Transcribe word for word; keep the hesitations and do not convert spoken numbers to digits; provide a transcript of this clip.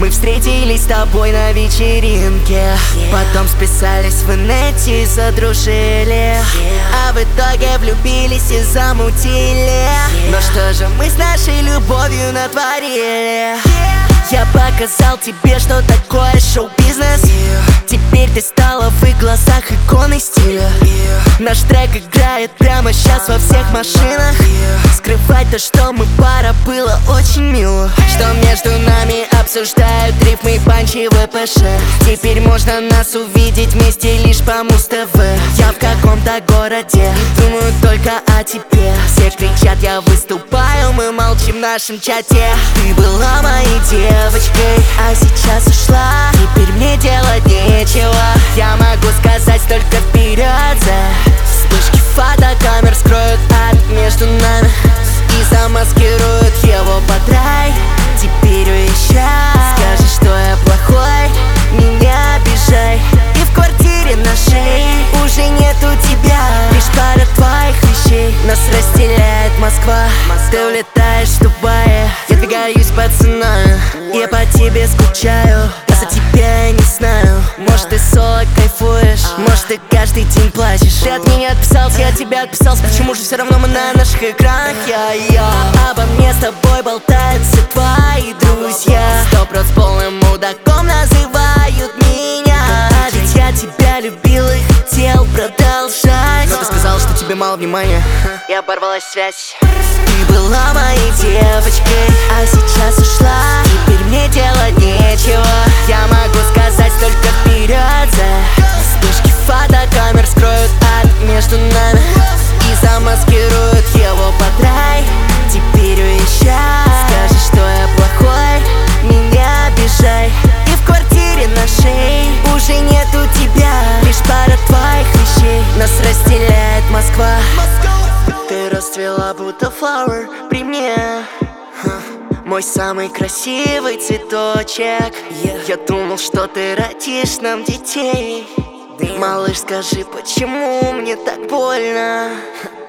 Мы встретились с тобой на вечеринке, потом списались в инете и задружили, а в итоге влюбились и замутили. Но что же мы с нашей любовью натворили? Я показал тебе, что такое шоу-бизнес. Теперь ты стала в их глазах иконой стиля. Наш трек играет прямо сейчас во всех машинах. Скрывать то, что мы пара, было очень мило. Что между нами обсуждают рифмы, панчи, ВПШ. Теперь можно нас увидеть вместе лишь по Муз-ТВ. Я в каком-то городе и думаю только о тебе. Все кричат, я выступаю, мы молчим в нашем чате. Ты была моей девочкой, а сейчас ушла. Теперь мне делать нечего. Я могу сказать только вперед. Вспышки фотокамер скроют ад между нами и замаскируют его под рай. Теперь уезжай, скажи, что я плохой, меня обижай. И в квартире нашей уже нету тебя, лишь пара твоих вещей. Нас разделяет Москва, ты улетаешь в Дубае. Я двигаюсь по ценою, я по тебе скучаю. Я за тебя не знаю, может ты соло кайфуешь, может ты каждый день плачешь. Ты от меня отписался, я от тебя отписался. Почему же все равно мы на наших экранах? Я-я обо мне с тобой болтают все твои друзья. Сто проц полным мудаком называют меня. А ведь я тебя любил и хотел продолжать. Но ты сказала, что тебе мало внимания, и оборвалась связь. Ты была моей девочкой, а сейчас ушла. Теперь мне делать нечего. Я могу сказать только вперед. Вспышки фотокамер скроют ад между нами и замаскируют его под рай. Теперь уезжай, скажи, что я плохой, меня обижай. И в квартире нашей уже нету тебя, лишь пара твоих вещей. Нас разделяет Москва. Ты расцвела будто flower при мне, мой самый красивый цветочек. Я думал, что ты родишь нам детей. Малыш, скажи, почему мне так больно?